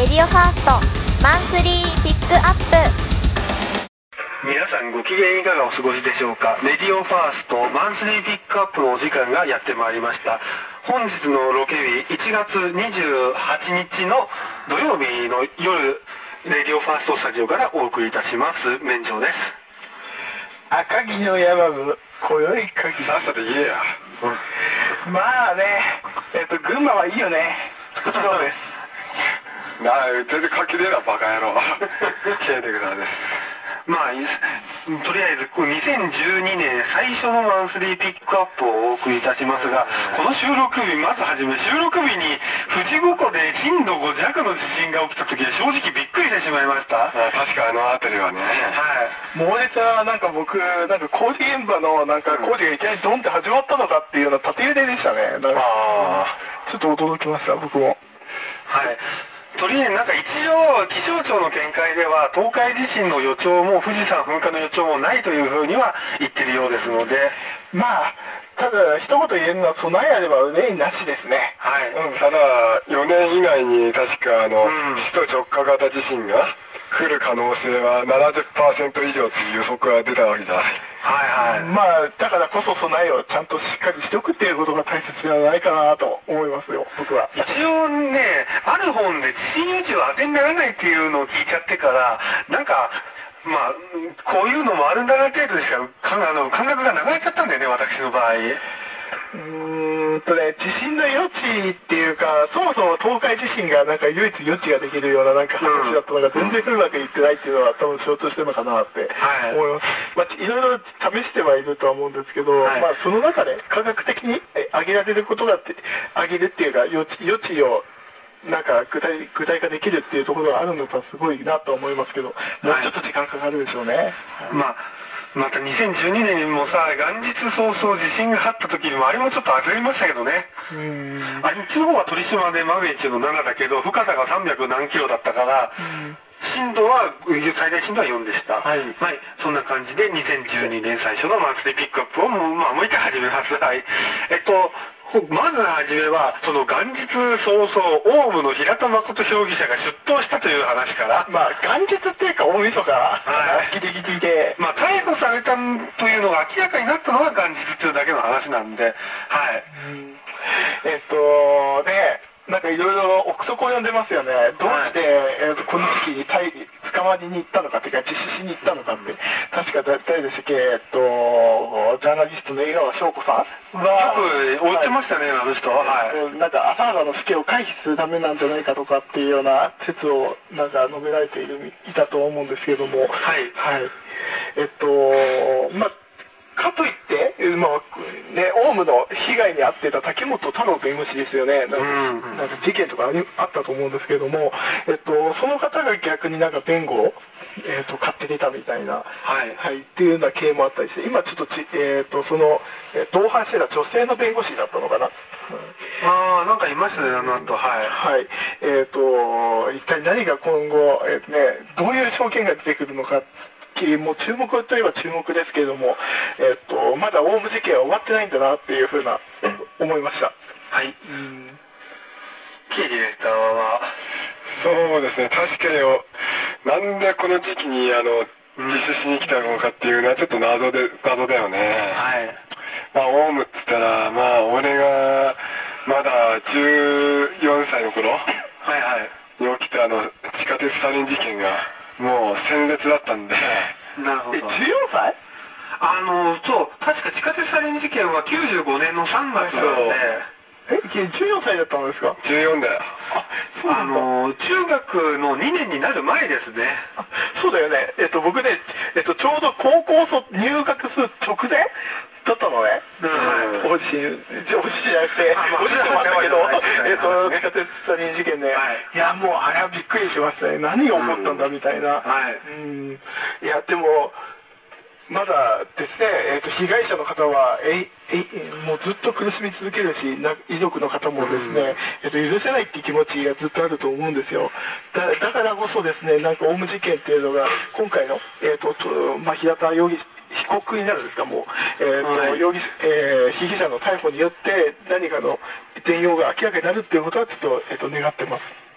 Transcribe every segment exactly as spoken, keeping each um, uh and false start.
ディオファーストマンスリーピックアップ。 皆さんご機嫌いかがお過ごしでしょうか。レディオファーストマンスリーピックアップのお時間がやってまいりました。本日のロケ日いちがつにじゅうはちにちの土曜日の夜、レディオファーストスタジオからお送りいたします。免状です。 赤城の山部今宵限り。 さっさと言えや、 うん、まあね、えっと群馬はいいよね。そうですなあ、全然書きでえなバカ野郎消えてください。まあ、とりあえずにせんじゅうにねん最初のマンスリーピックアップをお送りいたしますが、この収録日、まずはじめ収録日に富士五湖で震度ご弱の地震が起きた時は正直びっくりしてしまいました。あ、確かあの辺りはね、 はい、猛烈な、なんか僕なんか工事現場のなんか工事がいきなりドンって始まったのかっていうような縦揺れでしたね。だからあちょっと驚きました僕も。 はい、とりあえずなんか一応気象庁の見解では東海地震の予兆も富士山噴火の予兆もないというふうには言ってるようですので、 まあただ一言言えるのは備えあれば憂いなしですね。 はい、 うん、ただよねん以内に確かあの、うん、首都直下型地震が来る可能性は ななじゅっパーセント 以上という予測が出たわけじゃない。 はいはい。まあだからこそ備えをちゃんとしっかりしておくっていうことが大切じゃないかなと思いますよ僕は。 一応ね、ある本で地震予知は当てにならないっていうのを聞いちゃってから、なんかまあこういうのもあるんだな程度でしかあの感覚が流れちゃったんだよね、私の場合。 うーんとね、地震の予知っていうか、そもそも東海地震がなんか唯一予知ができるようななんか話だったのが全然うまくいってないっていうのは多分象徴してるのかなって思います。はい、まあ、いろいろ試してはいるとは思うんですけど、はい、まあその中で科学的に上げられることがって上げるっていうか予知、予知をなんか具体、具体化できるっていうところがあるのがすごいなと思いますけど、もうちょっと時間かかるでしょうね。はい、 まあまたにせんじゅうにねんにもさ、元日早々地震があった時にもあれもちょっと当たりましたけどね。うん、あっちの方は鳥島でマグニチュードななだけど深さがさんびゃくなんキロだったから、うん、震度は最大震度はよんでした。はい、はい、そんな感じでにせんじゅうにねん最初のマンスリーピックアップをもう、まあ、もう一回始めます。はい、えっとまずはじめは、その元日早々、オウムの平田誠容疑者が出頭したという話から、 まあ、元日っていうか大晦日、はい、ギリギリで、 まあ、逮捕されたというのが明らかになったのが元日というだけの話なんで、はい。 うん、えっと、ね、なんかいろいろ憶測を呼んでますよね。どうして、えー、とこの時期に逮捕まりに行ったのかっていうか実施しに行ったのかって、確か誰でしたっけ、えっとジャーナリストの江川翔子さんはよく追ってましたね、はい、あの人は、はい、 なんか朝原の死刑を回避するためなんじゃないかとかっていうような説をなんか述べられているいたと思うんですけれども、はい、はい、えっとまあかといって、まあね、オウムの被害に遭っていた竹本太郎弁護士ですよね。なんか、うん、なんか事件とかあったと思うんですけれども、えっと、その方が逆になんか弁護を、えっと、買って出たみたいな、はいはい、っていうような経緯もあったりして、今ちょっとち、えっと、その同伴してた女性の弁護士だったのかな。 ああ、なんかいましたね、あの後、はい。 はい。えっと、一体何が今後、えーね、どういう証言が出てくるのか。もう注目といえば注目ですけれども、えっと、まだオウム事件は終わってないんだなっていうふうな思いました。 はい。うん。キーディレクターは、 そうですね、確かに、なんでこの時期に、あの、自首しに来たのかっていうのはちょっと謎で、謎だよね。はい。まあ、オウムって言ったら、まあ、俺が、まだじゅうよんさいの頃、はいはい。に起きたあの、地下鉄サリン事件が、もう鮮烈だったんで。 なるほど。 え、じゅうよんさい？ あの、そう、確か地下鉄サリン事件はきゅうじゅうごねんのさんがつなんで。 え、じゅうよんさいだったんですか？ じゅうよんだよ。 あ、そうなんだ。 あの、中学のにねんになる前ですね。 あ、そうだよね。えっと、僕ね、えっと、ちょうど高校卒入学する直前だったのね。うん。おじしん、おじしんじゃなくて、おじしんもあったけど、えっと、地下鉄サリン事件ね。はい、いや、もうあれはびっくりしましたね。何が起こったんだみたいな。はい。うん。いや、でも、まだですね、えーと、被害者の方はええもうずっと苦しみ続けるし、遺族の方もですね、えーと、許せないっていう気持ちがずっとあると思うんですよ。だ, だからこそですね、なんかオウム事件っていうのが今回の、えーととまあ、平田容疑被告になるんですか、もう、えーとはい容疑えー、被疑者の逮捕によって何かの全容が明らかになるっていうことはちょっと、えーと願ってます。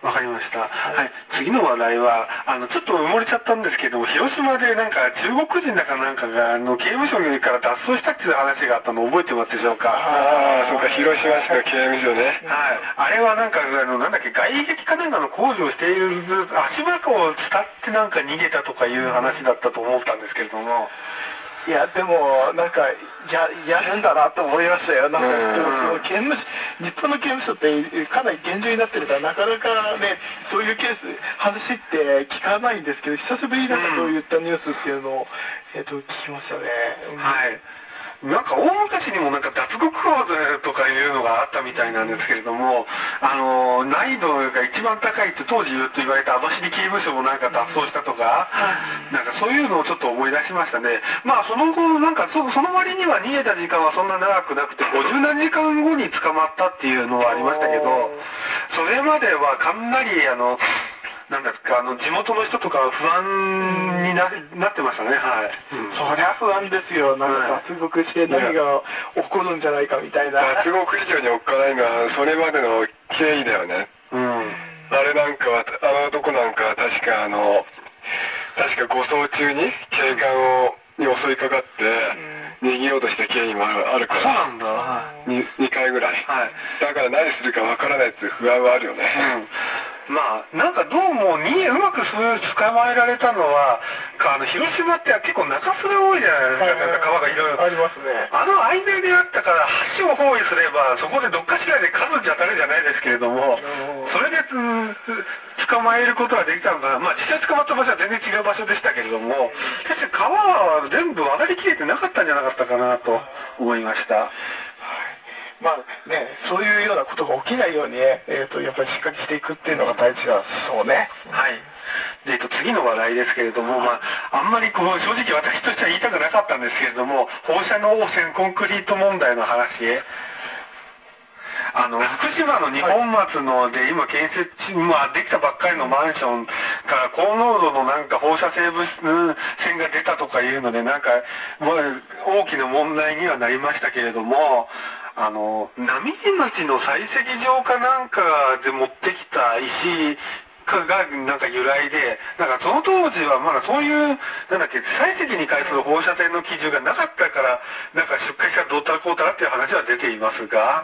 わかりました。はい。次の話題は、あの、ちょっと埋もれちゃったんですけども、広島でなんか中国人だかなんかが、あの、刑務所から脱走したっていう話があったの覚えてますでしょうか？ ああ、そうか、広島市の刑務所ね。 はい。あれはなんか、あの、なんだっけ、外壁かなんかの工事をしている足場を伝ってなんか逃げたとかいう話だったと思ったんですけれども、 いや、でも、なんか、や、やるんだなと思いましたよ。なんか、その刑務所、日本の刑務所ってかなり厳重になってるから、なかなかね、そういうケース、話って聞かないんですけど、久しぶりになんかそういったニュースっていうのを、えっと、聞きましたね。 はい。なんか大昔にもなんか脱獄法とかいうのがあったみたいなんですけれども、あの、難易度が一番高いって当時言うと言われた網走刑務所もなんか脱走したとか、なんかそういうのをちょっと思い出しましたね。まあその後、なんかそその割には逃げた時間はそんな長くなくて、ごじゅうなんじかんごに捕まったっていうのはありましたけど、それまではかなりあの、なんですか、あの、地元の人とかは不安にななってましたね、はい。 うん、そりゃ不安ですよ。なんか脱獄して何が起こるんじゃないかみたいな。 脱獄以上におっかないのは、それまでの経緯だよね。うん。あれなんかは、あの男なんかは確かあの、確か護送中に警官を、に襲いかかって、逃げようとした経緯もあるから。 そうなんだ。 に, にかいぐらい。はい。だから何するかわからないっていう不安はあるよね。うんまあ、なんかどうもにうまく捕まえられたのは、あの広島って結構中州が多いじゃないですか、なんか川がいろいろ。 ありますね。 あの間であったから、橋を包囲すれば、そこでどっかしらで数じゃ当たるじゃないですけれども、それで捕まえることができたのかな。まあ実際捕まった場所は全然違う場所でしたけれども、確かに川は全部渡りきれてなかったんじゃなかったかなと思いました。 まあね、そういうようなことが起きないように、えーと、やっぱりしっかりしていくっていうのが大事だそうね。 はい。で、えっと、次の話題ですけれども、まあ、あんまりこう、正直私としては言いたくなかったんですけれども、放射能汚染コンクリート問題の話。あの、福島の二本松ので、今建設地、まあ、できたばっかりのマンションから高濃度のなんか放射性物質線が出たとかいうので、なんか、まあ、大きな問題にはなりましたけれども、あの、波地町の採石場かなんかで持ってきた石がなんか由来で、なんかその当時はまだそういう、なんだっけ、採石に対する放射線の基準がなかったから、なんか出荷したらどうたらこうたらっていう話は出ていますが、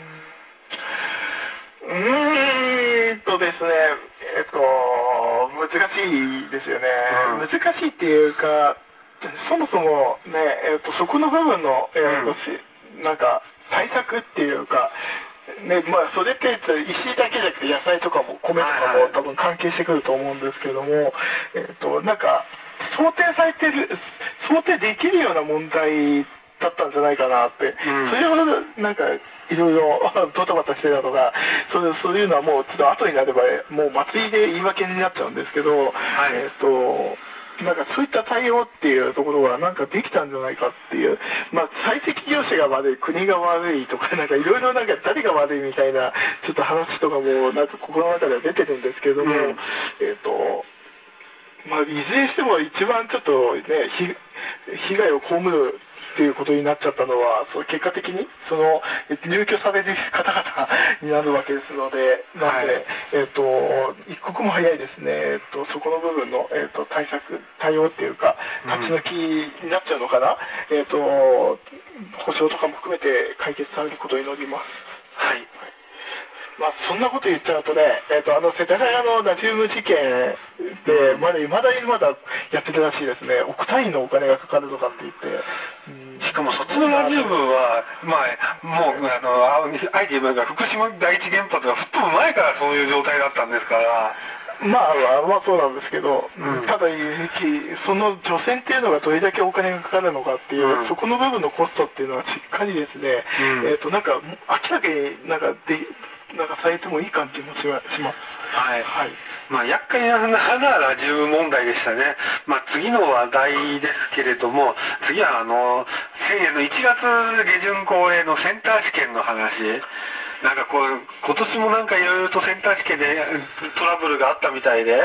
うーんとですね、えっと、難しいですよね。うん、難しいっていうか、そもそもね、えっと、そこの部分の、えっと、うん、なんか、対策っていうか、ね、まあ、それって石だけじゃなくて野菜とかも米とかも多分関係してくると思うんですけども、えっと、なんか、想定されてる、想定できるような問題だったんじゃないかなって、うん、それをなんか、いろいろドタバタしてたとか、そういう、そういうのはもうちょっと後になれば、もう祭りで言い訳になっちゃうんですけど、はい、えっと、なんかそういった対応っていうところはなんかできたんじゃないかっていう、まあ採石業者が悪い、国が悪いとか、なんかいろいろなんか誰が悪いみたいなちょっと話とかもなんか心の中では出てるんですけども、うん、えっと、まあいずれにしても一番ちょっとね、被害を被るっていうことになっちゃったのは、その結果的にその入居される方々になるわけですので、なので、はい、えっと一刻も早いですね、えっとそこの部分のえっと対策対応っていうか立ち退きになっちゃうのかな、うん、えっと保証とかも含めて解決されることを祈ります。 はい。 まあ、そんなこと言っちゃうとね、えっと、あの、世田谷のナトリウム事件で、まだ、未だにまだやってるらしいですね。億単位のお金がかかるとかって言って。 うん、しかもそっちのナトリウムは、まあ、もう、あの、あえて言えば福島第一原発が吹っ飛ぶ前からそういう状態だったんですから、 まあ、まあそうなんですけど、うん、ただ、その除染っていうのがどれだけお金がかかるのかっていう、うん、そこの部分のコストっていうのはしっかりですね、うん、えっと、なんか、明らかになんかで、なんかされてもいい感じもします。 はい。はい。まあ、厄介なラジウム問題でしたね。まあ、次の話題ですけれども、次はあの、先年のいちがつ下旬恒例のセンター試験の話。なんかこう、今年もなんかいろいろとセンター試験でトラブルがあったみたいで。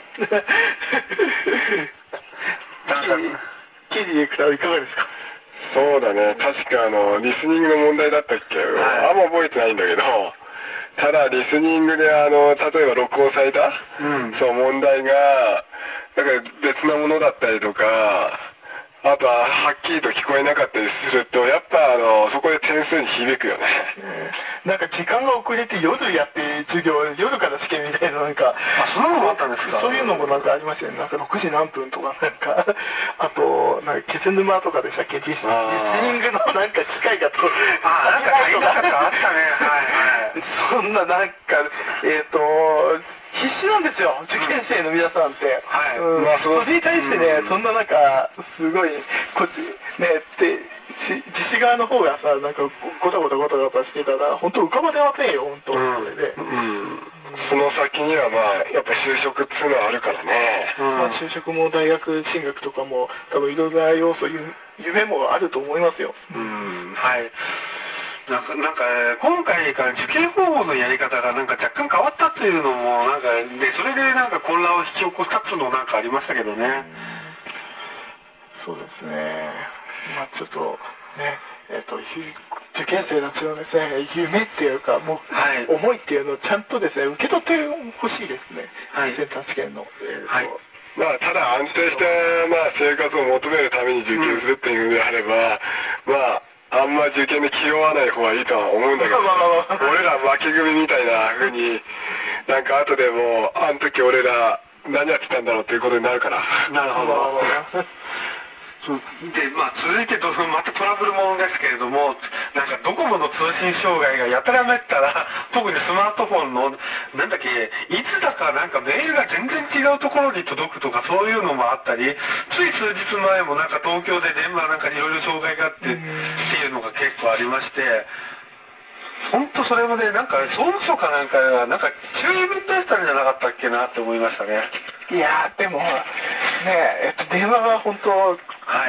キーディレクターいかがですか？ そうだね。確かあの、リスニングの問題だったっけ、はい、あんま覚えてないんだけど、 ただリスニングであの例えば録音された、うん、そう問題がなんか別なものだったりとか、あとははっきりと聞こえなかったりするとやっぱあのそこで点数に響くよね。 うん、なんか時間が遅れて夜やって授業夜から試験みたいななんかあそういうのもあったんですか。 そういうのもなんかありましたよね。なんかろくじ何分とかなんかあとなんか気仙沼とかでしたっけリスニングのなんか機械がとあなんか大変なことあったね。はいはい。 そんななんかえっ、ー、と必死なんですよ、受験生の皆さんって。はい。うん、まあ、それに対してね、うん、そんななんか、すごい、こっち、ね、って、実施側の方がさ、なんか、ごたごたごたごたしてたら、本当浮かばれませんよ、本当。うん。で、うん。 その先にはまあ、やっぱ就職っていうのはあるからね。 うん、まあ、就職も大学進学とかも、多分いろいろな要素、夢もあると思いますよ。 うん、はい。なんか、なんか今回から受験方法のやり方がなんか若干変わったっていうのもなんかでそれでなんか混乱を引き起こしたっていうのもなんかありましたけどね。 そうですね。まあちょっとねえっと受験生たちのですね夢っていうかもう、はい、思いっていうのをちゃんとですね受け取ってほしいですね。はい。センター試験の。えー、はい。 まあただ安定したまあ生活を求めるために受験するっていうのであれば、うん、まあ。あんま受験で気負わない方がいいとは思うんだけど、俺ら負け組みたいな風になんか後でもうあの時俺ら何やってたんだろうっていうことになるから。 なるほど。そうでまあ、続いてどまたトラブルものですけれども、なんかドコモの通信障害がやたらめったら、特にスマートフォンのなんだっけいつだかなんかメールが全然違うところに届くとかそういうのもあったり、つい数日前もなんか東京で電話なんかいろいろ障害があってっていうのが結構ありまして。本当それもね、なんか総務省かなんかがなんか注意文出したんじゃなかったっけなって思いましたね。 いやーでもねえっと電話は本当、はい、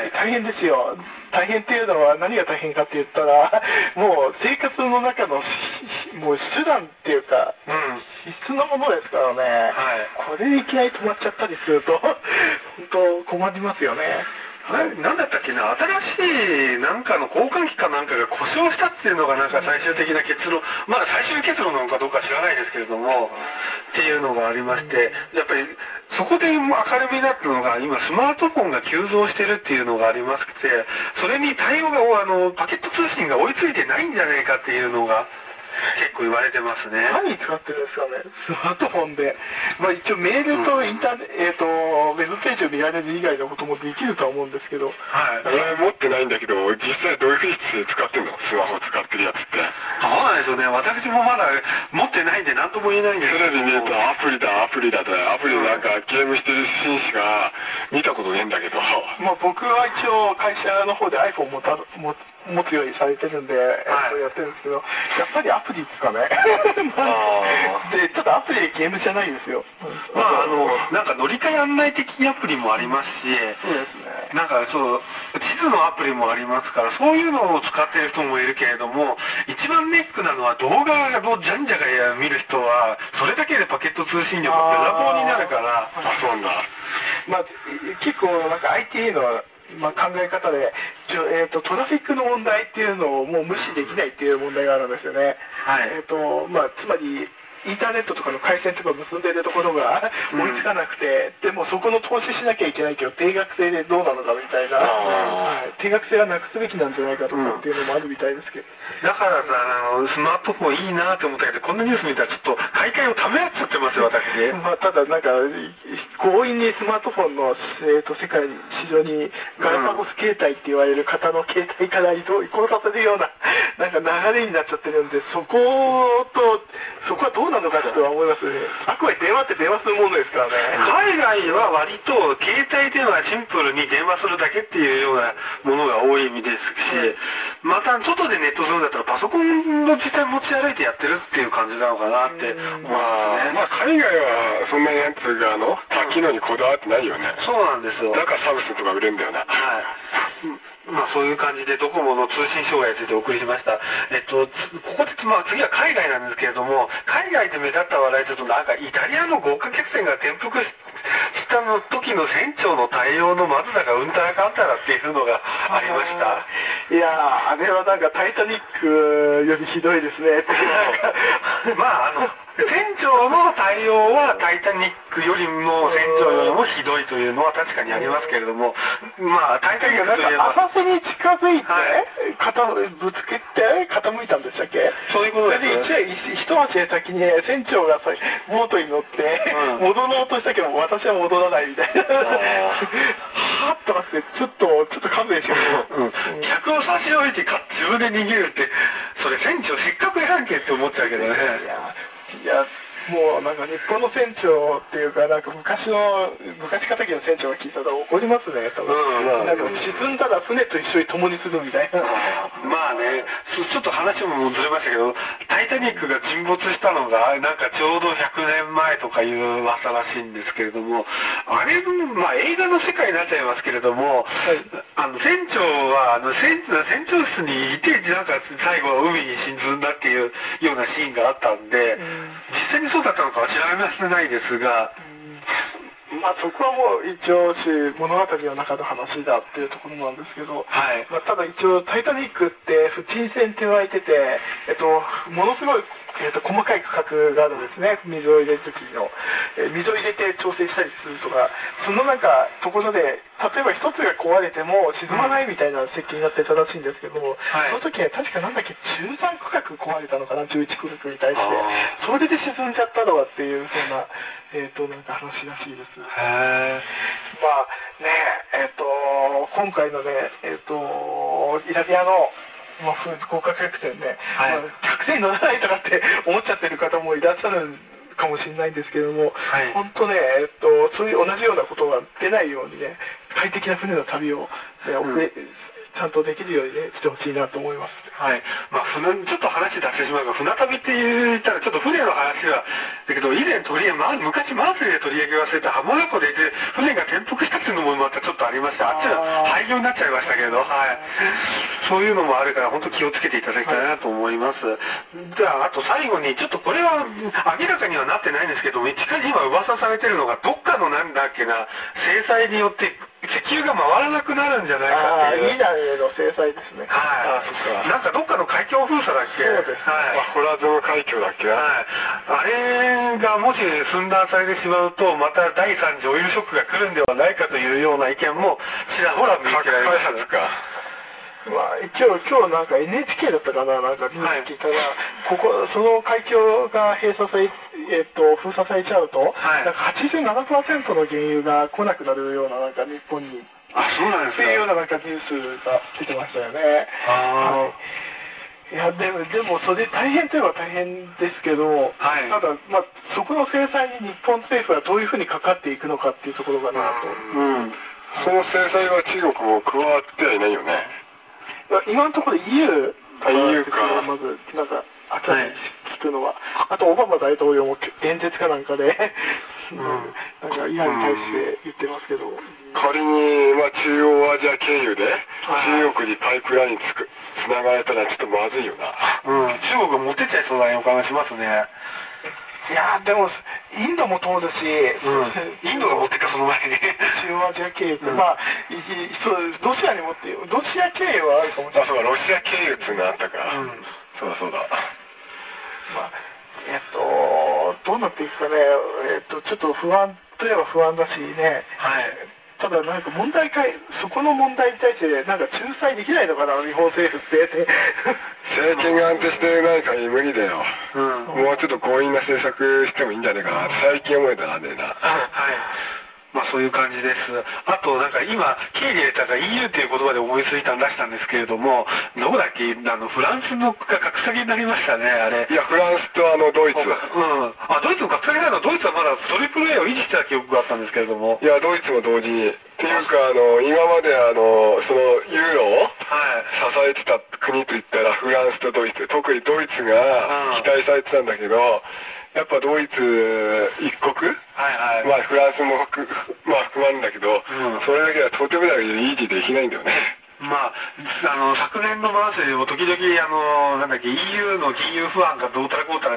大変ですよ。大変っていうのは何が大変かって言ったらもう生活の中のもう手段っていうか、うん、必須なものですからね、はい、これでいきなり止まっちゃったりすると本当困りますよね。 な, なんだったっけな、新しいなんかの交換機かなんかが故障したっていうのがなんか最終的な結論、まだ最終結論なのかどうか知らないですけれどもっていうのがありまして、やっぱりそこで明るみになったのが今スマートフォンが急増してるっていうのがありまして、それに対応があのパケット通信が追いついてないんじゃないかっていうのが結構言われてますね。 何使ってるんですかね、スマートフォンで。まあ一応メールとインターネット、うん、えっ、ー、と、ウェブページを見られる以外のこともできるとは思うんですけど。はい。 俺持ってないんだけど、実際どういうふうに使ってんの？スマホ使ってるやつって。 そうなんですよね。私もまだ持ってないんで何とも言えないんですけど。 テレビ見るとアプリだ、アプリだと、アプリでなんかゲームしてるシーンしか見たことねえんだけど。 まあ僕は一応会社の方で iPhone もたも持つようにされてるんで、はい、やってるんですけど、やっぱりアプリですかね。で、ただアプリでゲームじゃないですよ。 まあ、あの、なんか乗り換え案内的アプリもありますし、そうですね。なんかそう、地図のアプリもありますから、そういうのを使ってる人もいるけれども、一番ネックなのは動画をじゃんじゃが見る人は、それだけでパケット通信量がべらぼうになるから、 あ、そうなんだ。 まあ、結構なんか アイティー のまあ、考え方で、えーと、トラフィックの問題っていうのをもう無視できないっていう問題があるんですよね。はい。えーと、まあ、つまり、インターネットとかの回線とか結んでいるところが追いつかなくて、うん、でもそこの投資しなきゃいけないけど定額制でどうなのかみたいな、はい、定額制はなくすべきなんじゃないかとかっていうのもあるみたいですけど、 うん、だからさあのスマートフォンいいなと思ったけどこんなニュース見たらちょっと買い替えをためらっちゃってますよ私ね。 まあ、ただなんか強引にスマートフォンの、えー、と世界市場にガラパゴス携帯って言われる方の携帯から移動移行させるようななんか流れになっちゃってるんで、そことそこはどうなのかとは思いますね。あくまで電話って電話するものですからね。 海外は割と携帯電話シンプルに電話するだけっていうようなものが多い意味ですし、また外でネットするんだったらパソコンの実際持ち歩いてやってるっていう感じなのかなって思いますね。 まあ海外はそんなにやつがあの多機能にこだわってないよね。 そうなんですよ。 だからサブスとか売れるんだよね。はい。 まあそういう感じでドコモの通信障害についてお送りしました。えっと、ここで、まあ次は海外なんですけれども、海外で目立った話題というとなんかイタリアの豪華客船が転覆した下の時の船長の対応のまずだかうんたらかんたらっていうのがありました。 いやー、あれはなんかタイタニックよりひどいですね。 まあ、あの、船長の対応はタイタニックよりも船長よりもひどいというのは確かにありますけれども、まあ、タイタニックといえば。 浅瀬に近づいて、はい、ぶつけて傾いたんでしたっけ？そういうことですね。それで一一足先に船長がさボートに乗って、うん、戻ろうとしたけど私は戻らないみたいな。はっとなってちょっとちょっと勘弁してくれ。 うん。客を差し置いてか自分で逃げるってそれ船長失格やんけって思っちゃうけどね。いやいやもうなんか日本の船長っていうかなんか昔の昔敵の船長が聞いたら怒りますね多分、うん、なんか沈んだら船と一緒に共にするみたいな。 まあねちょっと話もずれましたけどタイタニックが沈没したのがなんかちょうどひゃくねんまえとかいう噂らしいんですけれどもあれまあ映画の世界になっちゃいますけれども、はい、あの船長はあの船船長室にいてなんか最後は海に沈んだっていうようなシーンがあったんで、うん、実際にそうだったのかは調べましてないですが、 うん、まあそこはもう一応物語の中の話だっていうところなんですけど、はいまあ、ただ一応タイタニックって不沈船って言われてて、えっと、ものすごいえー、と細かい区画があるんですね。水を入れる時の、えー、水を入れて調整したりするとかそのなんかところで例えば一つが壊れても沈まないみたいな設計になってたらしいんですけども、はい、その時は確かなんだっけじゅうさん区画壊れたのかなじゅういち区画に対してそれで沈んじゃったのはっていうそんな、えー、となんか話らしいです。 へまあねえー、と今回のねえっ、ー、とイタリアのまあ、豪華客船ね、はいまあ、客船に乗らないとかって思っちゃってる方もいらっしゃるかもしれないんですけども、はい、本当ね、えっと、そういう同じようなことが出ないようにね快適な船の旅を、ねうん、ちゃんとできるようにねしてほしいなと思います。 はいまあ、船ちょっと話出してしまうが船旅って言ったらちょっと船の話はだけど以前取り上げ、まあ、昔マースで取り上げ忘れた浜名湖で船が転覆したっていうのもまたちょっとありましたあっちは廃業になっちゃいましたけど、はい、そういうのもあるから本当気をつけていただきたいなと思います、はい、じゃああと最後にちょっとこれは明らかにはなってないんですけど近々今噂されてるのがどっかのなんだっけな制裁によって石油が回らなくなるんじゃないかっていう。 イーランへの制裁ですね。 はい。あそっか。なんかどっかの海峡封鎖だっけ。 そうです。 はい。 ホラゾン海峡だっけ。 はい。あれがもし寸断されてしまうと、また第三次オイルショックが来るんではないかというような意見もちらほら見受けられますか。 まあ、一応今日なんか エヌエイチケー だったかななんかニュース聞いたら、はい、ここその海峡が閉鎖され、えっと、封鎖されちゃうと、はい、なんか はちじゅうななパーセント の原油が来なくなるようななんか日本にあそうなんですかっていうようななんかニュースが出てましたよね。あ、はい、いやでもでもそれ大変といえば大変ですけど、はい、ただ、まあ、そこの制裁に日本政府はどういうふうにかかっていくのかっていうところがなと、 うん、その制裁は中国も加わってはいないよね。 今のところ イーユーイーユー かまずなんか明らかに聞くのは、はい、あとオバマ大統領も演説かなんかで、うん、なんかイランに対して言ってますけど、うん、 仮に、まあ、中央アジア経由で中国にパイプラインつくつながれたらちょっとまずいよな、 うん、中国が持ってっちゃいそうな予感がしますね。 いやでもインドも通るし、 うん、インドが持ってったその前に中央アジア経由って、うん、まあそうロシアに持ってロシア経由はあるかもしれない。 あそうロシア経由っていうのがあったから、うん、そうだそうだ。 まあえっとどうなっていくかね、えっとちょっと不安といえば不安だしね。はい。ただなんか問題かそこの問題に対してなんか仲裁できないのかな日本政府って政権が安定してない限り無理だよ、うん、もうちょっと強引な政策してもいいんじゃないかなって最近思えたらねえな。はいまあそういう感じです。あとなんか今経理入れたが イーユー っていう言葉で思いついたん出したんですけれどもどこだっけあのフランスのが格下げになりましたねあれ。 いやフランスとあのドイツ。うんあドイツの格下げなのドイツはまだトリプル A を維持してた記憶があったんですけれども。 いやドイツも同時にっていうかあの今まであのそのユーロを支えてた国といったらフランスとドイツ特にドイツが期待されてたんだけどやっぱドイツ一国、はいはい、まあフランスも含、まあ、含まれるんだけど、うん、それだけはとてもだけど維持できないんだよね。 まあ、あの昨年のマーセでも時々あのなんだっけ イーユー の金融不安がどうたらこうたらって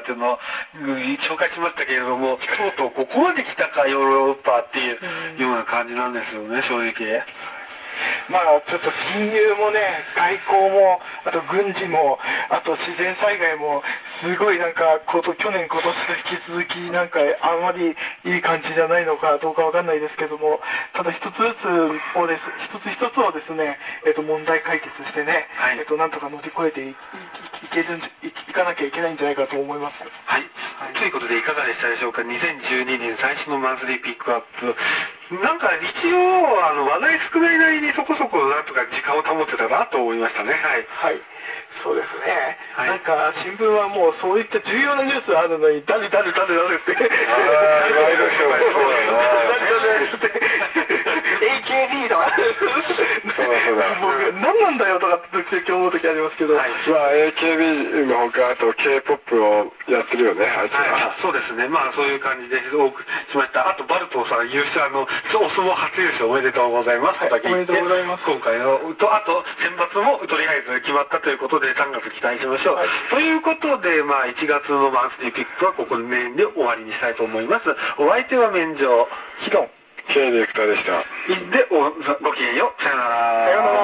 っていうのを紹介しましたけれども、とうとうここまで来たかヨーロッパっていうような感じなんですよね、正直。 まあちょっと金融もね、外交も、あと軍事も、あと自然災害も、すごいなんかこと、去年、今年と引き続き、なんかあんまりいい感じじゃないのかどうかわかんないですけども、ただ一つずつをです、一つ一つをですね、えっと、問題解決してね、はい、えっと、なんとか乗り越えていいいけるんい、いかなきゃいけないんじゃないかと思います。 はい。はい、ということで、いかがでしたでしょうか。にせんじゅうにねん最初のマンスリーピックアップ。なんか一応、あの、話題少ないなりにそこそこなんとか時間を保ってたなと思いましたね。はい。 はい。そうですね。はい、なんか、新聞はもうそういった重要なニュースあるのに、誰誰誰誰って。ああ、いろいろそうだな。誰誰って。エーケービー とか。そうだそうだ。僕、何なんだよとかって時々思う時ありますけど。はい。 まあ、エーケービー のほか、あと K-ポップ をやってるよね、あいつは。そうですね。まあ、そういう感じで多くしました。あと、バルトさん、優勝、あの、お相撲初優勝おめでとうございます。 はい、おめでとうございます。 今回の、と、あと、選抜もとりあえず決まったということで、さんがつ期待しましょう。はい、ということで、まあ、いちがつのマンスリーピックはここでメインで終わりにしたいと思います。お相手は免状、ヒロン、 K ディレクターでした。 で、おごきげんよう。さよなら。 さよなら。